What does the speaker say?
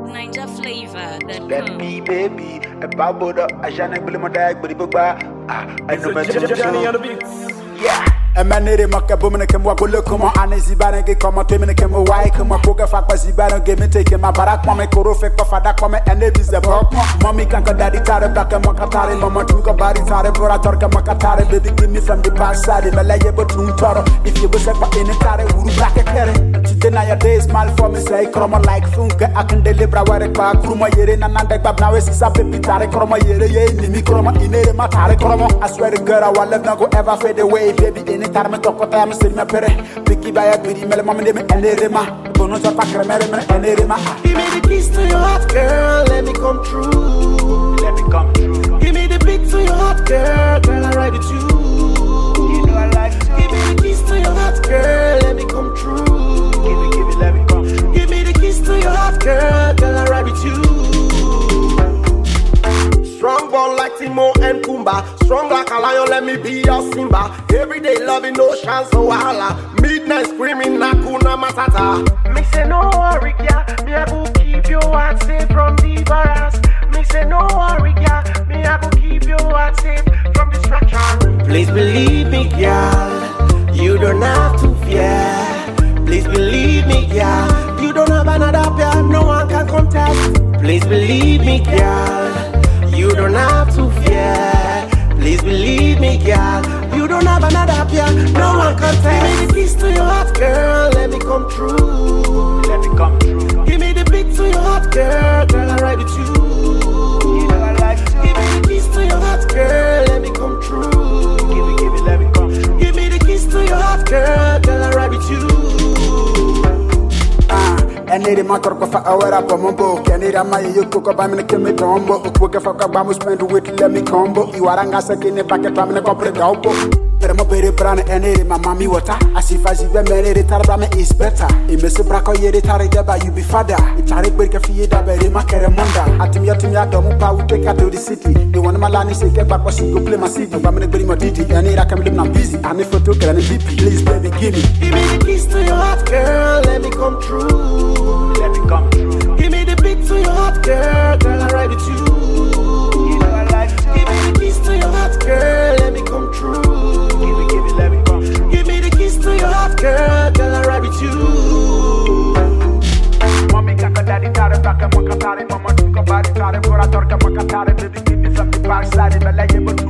Niger flavor. Let me baby, a baboda, a jana blimodag, but I know Johnny on the beat. yeah. A man near Maka Bumina came walk, look, come on, and Zibana get come on, 2 minutes came away, come on, poker fact, was Zibana game and take my barak, Mamma Korofek, Fada, come and it is the book. Mommy can't get daddy tare, black and Makatari, Mama took a body tare, Boratorka Makatari, baby, give me from the backside, Malaya, but Toro. If you was ever in a tare, who black a carry. Today, nowadays, mal for me, say, Chroma like Funka, I can deliver a back, Kruma Yerin and Nanda, now it's a pipitare, Chroma Yere, Nimi Chroma, in a matare, Chroma. I swear to God, I will never go ever fade away, baby, in time to talk I'm sitting up here. Picky by a pretty melon, and Erema. Don't know pack and Erema. Give me the keys to your heart, girl. Let me come true. Let me come true. Give me the beat to your heart, girl. Girl, I ride with you. You know I like to. Give me the keys to your heart, girl. Let me come true. Give me, let me come true. Give me the keys to your heart, girl. Girl, I ride with you. Strong born like Timo and Kumba. Strong like a lion, let me be your Simba. Everyday loving, no chance, so wala. Midnight screaming, Nakuna Matata. Me say no worry, yeah. Me I go keep your heart safe from the virus. Me say no worry, yeah. Me I go keep your heart safe from distraction. Please believe me, girl. You don't have to fear. Please believe me, girl. You don't have another pair, no one can contest. Please believe me, girl. You don't have to fear. Please believe me, girl. You don't have another pair, no one can tell. Give me the keys to your heart, girl. Let me come true. Let me come true. Give me the beat to your heart, girl. Girl, I ride with you. You know I like to. Give me the keys to your heart, girl. Let me come true. Give me, let me come true. Give me the keys to your heart, girl. Girl, I ride with you. And need a motor for our up on book. And need a my you cook up in a chemical combo. Quick for Kabamu spend with let me combo. You are angasakin a packet from the corporate gaupo. I'm a very brand and need my mommy water. As if I see them married, Tarabama is better. It may Braco Yeri Tarigaba, you be father. It's a break a feed up a Macaramunda. Atimia Domupa will take her to the city. The one Malani say get back was she go play my city. I'm gonna bring my DD and I can live now busy. And if I took an BP, please baby give me. Give me the keys to your heart, girl. Let me come true. Let me come true. Give me the beat to your heart, girl. Girl, I ride with you. You know I like to. Give me the keys to your heart, girl. Let me come true. Give me, let me come true. Give me the keys to your heart, girl. Girl, I ride with you. Mommy can't daddy tare, black and Makatari, Mama took a body tare, Boratorka Makatari, baby give me from the backside, but like